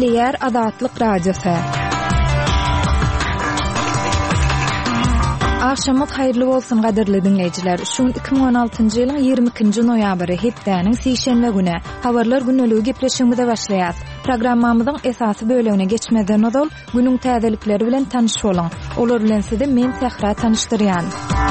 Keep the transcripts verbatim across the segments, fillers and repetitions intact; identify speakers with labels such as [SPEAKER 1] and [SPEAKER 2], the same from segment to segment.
[SPEAKER 1] Nükleer Azatlyk Radiosu. Akşamyk hayrly bolsun gaderli dinleyijiler. Şu iki bin on altyncı ýylyň ýygrimi ikinji noýabry hepdeniň seýşembe güni habarlar güneligi gepleşiginde başlaýar. Programmamyzyň esasy bölegine geçmeden odal günüň täzelikleri bilen tanyş bolan. Olar bilen sizi men Sehra tanışdyrýan.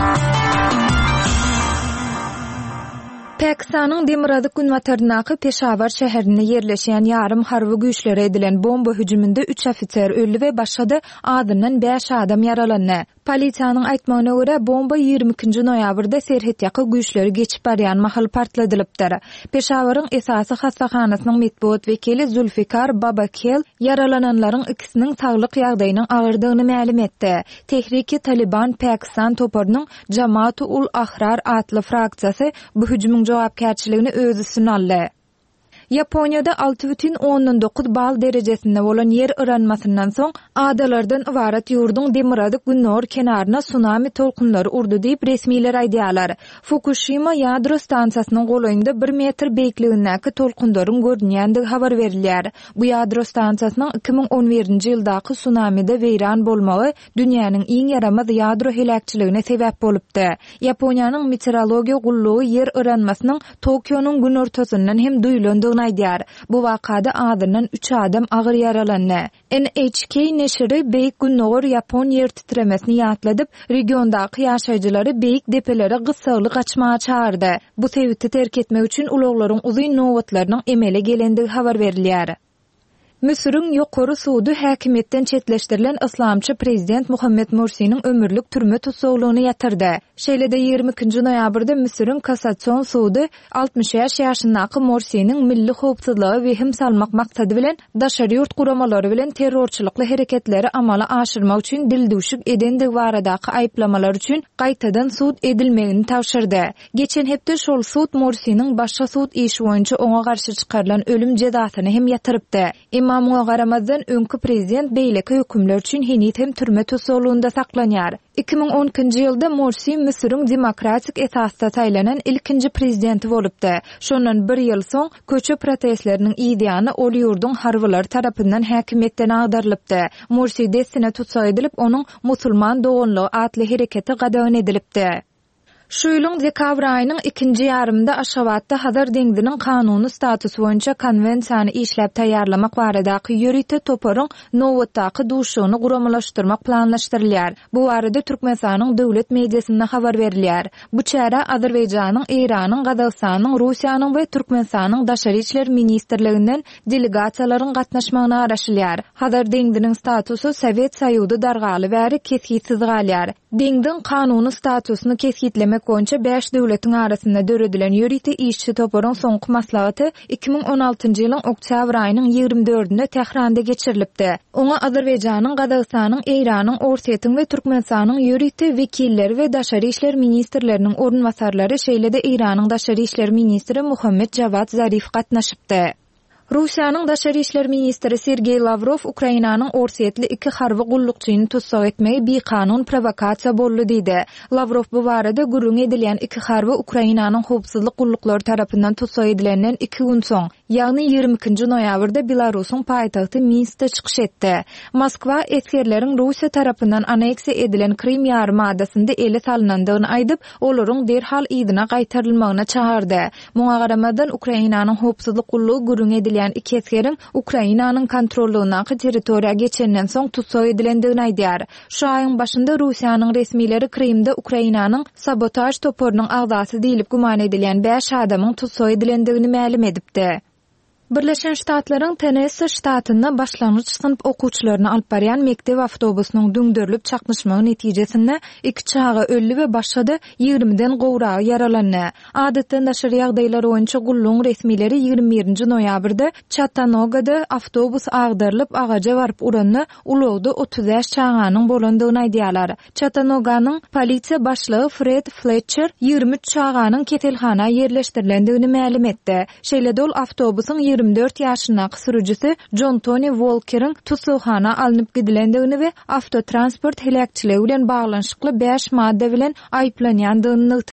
[SPEAKER 1] Pakistanyň Demiradyk günwatardynaky Peshawar şäherinde ýerleşýän ýarym harby güýçlere edilen bomba hüjüminde üç ofiser öldü we başga adından beş adam ýaralandy. Polisiýanyň aýtmagyna görä bomba ýygrimi ikinji noýabrda Serhet ýaky güýçleri geçip barýan mahal partladylypdyr. Peshawaryň esasy hastahanasynyň medpuat wekili Zulfikar Babakel yaralananlaryň ikisiniň saglyk ýagdaýynyň agyrdygyny ma'lum etdi. Tehriki Taliban Pakistan toparynyň Jamaat-ul Ahrar adly fraksiyasy bu hüjümüň jogapkärçiligini öz üstüne aldy. Yaponiýada altı бүтүn on dokuz bal derejesinde bolan yer ıranmasından soň adalardan ibarat ýurdun Demiradyk Günnor kenaryna tsunami tolkunlary urdy diýip resmiler aýdýarlar. Fukushima ýadro stansiýasynyň golaýynda bir metr beýikligindäki tolkunlaryň görünýändigi habar berilýär. Bu ýadro stansiýasynyň iki bin on birinji ýyldaky tsunamide weýran bolmagy dünýäniň iň yaramaz ýadro helakçyligine sebäp bolupdy. Yaponiýanyň meteorologiýa gullugy yer ıranmasynyň Tokyo'nun gün ortasyndan hem duýulandygyny aýdýar. Bu wakada adından üç adam agyr ýaralandy. N H K neşri beýik günnor Yapon yer titremesini ýatladyp, regiondaky ýaşaýjylary beýik depelere gysgaly gaçmaga çağırdy. Bu sebäpli terk etmek üçin ulaglaryň uzun nowatlarynyň emele gelendigi habar berilýär. Müsürün ýokary sudy häkimetden çetleşdirilen islamçy prezident Muhammed Mursiýnyň ömürlük türme tutsaglygyny ýatyrdy. Şeýlede ýygrimi ikinji noýabrda Müsürün kassasiýon sudy altmış beş ýaşyndaky Mursiýnyň milli howpsuzlygy we hem salmak maksady bilen daşary ýurt guramalary bilen terrorçylykly hereketleri amala aşyrmak üçin dildüşük edendigi baradaky aýplamalary üçin gaýtadan sud edilmegini tawşyrdy. Geçen hepde şol sud Mursiýnyň başga sud işi boýunça oňa garşy çykarylan ölüm jezasyny hem ýatyrypdy. Mamuğa garamazdan öňkü prezident beýleki hökümler üçin henit hem türme tutsaglygyna saklanýar. iki bin on ikinji ýylda Mursi Müsürüň demokratik esasda taýlanan ilkinji prezidenti bolupdy. Şondan bir ýyl soň köçe protestleriniň ideýany ol ýurdun harbylar tarapyndan häkimetden agdarylypdy. Mursi destine tutsak edilip onuň musulman doganlygy atly hereketi gadagyn edilipdi. Şu ýylyň dekabr aýynyň ikinji ýarymynda Aşgabatda Hazar deňdiniň kanuny statusy boýunça konwensiýany işläp taýýarlamak baradaky ýörite toparyň nowatdaky duşugyny guramalaşdyrmak planlaşdyrylýar. Bu barada Türkmenistanyň döwlet mediasynda habar berilýär. Bu çäre Azerbaýjanyň, Iranyň, Gazagstanyň, Russiýanyň we Türkmenistanyň daşary işler ministrliginden delegasiýalaryň gatnaşmagyna garaşylýar. Hazar deňdiniň statusy Sowet Soýuzy dargaly bäri keskitsiz galýar. Deňdin kanuny statusyny keskitlemek boýunça beş döwletiň arasynda döredilen ýörite işçi toparyň soňky maslahaty iki bin on altyncı ýylyň oktyabr aýynyň ýygrimi dördünde Tehranda geçirilipdi. Oňa Azerbaýjanyň, Gazagstanyň, Iranyň, Orsiýetiň we Türkmenistanyň ýörite wekilleri we daşary işler ministrleriniň ornwasarlary şeýlede Iranyň daşary işler ministri Muhammed Javad Zarif gatnaşypdy. Russiýanyň daşary işler ministri Sergey Lavrov Ukrainanyň Orsiýetli iki harby gullukçyny tutsak etmegi bir kanun provokasiýa boldy diýdi. Lavrov bu barada gurrun edilýän iki harby Ukrainanyň howpsuzlyk gullukları tarapyndan tutsak edilenden iki gün soň, ýagny ýygrimi ikinji noýabrda Belarusyň paýtagty Minskde çykyş etdi. Moskwa eskerleriň Russiýa tarapyndan aneksiýa edilen Krim ýarymadasyny ele salynandygyny aýdyp, olaryň derhal ýygyna gaýtarylmagyna çağırdy. Muňa garamadan Ukrainanyň howpsuzlyk gullugy gurrun edilýän iki eskerin Ukrainanyň kontrollugynaky territoriýa geçenden soň tutsak edilendigini aýdýar. Şu aýyň başynda Russiýanyň resmileri Krimde Ukrainanyň sabotaj toparynyň agdasy diýilip guman edilýän beş adamyň tutsak edilendigini ma'lum edipdi. Birleşen Ştatlaryň Tennessee ştatynda başlangyç sınıf okuwçylaryny alyp barýan mektep awtobusynyň düňdürilip çakmışmagy netijesinde iki çaga öldü we başga ýygriminden gowragy yaralandy. Adatda daşary ýagdaýlar boýunça gulluň resmileri ýygrimi birinji noýabrda Chattanooga awtobus agdarylyp agaja baryp uranny ulagda otuz beş çaganyň bolandygyny aýdýarlar. Chattanooga-nyň polisiýa başlygy Fred Fletcher ýygrimi üç çaganyň ketelhana ýerleşdirilendigini ma'lum etdi. Şeýlede ol awtobusyň ýygrimi dört ýaşyndaky sürüjisi John Tony Walker'ın tutukhana alınıp gidilendigini we avtotransport helakçyligi bilen baglanşykly beş madde bilen aýplanýandygyny